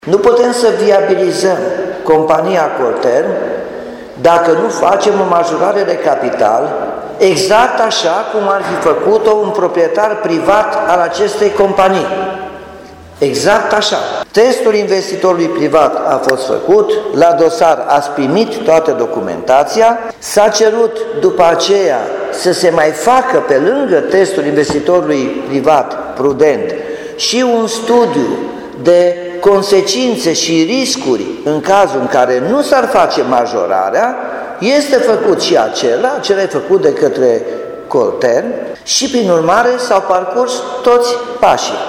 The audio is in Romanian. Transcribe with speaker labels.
Speaker 1: Nu putem să viabilizăm compania Colterm dacă nu facem o majorare de capital, exact așa cum ar fi făcut-o un proprietar privat al acestei companii. Exact așa. Testul investitorului privat a fost făcut, la dosar ați primit toată documentația, s-a cerut după aceea să se mai facă pe lângă testul investitorului privat prudent și un studiu de consecințe și riscuri în cazul în care nu s-ar face majorarea. Este făcut și acela e făcut de către Colterm și prin urmare s-au parcurs toți pașii.